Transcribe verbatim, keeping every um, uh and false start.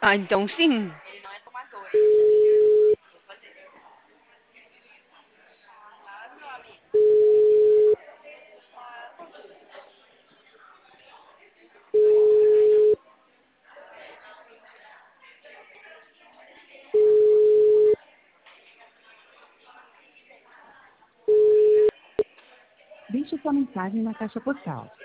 Ah, então sim. Deixe sua mensagem na caixa postal.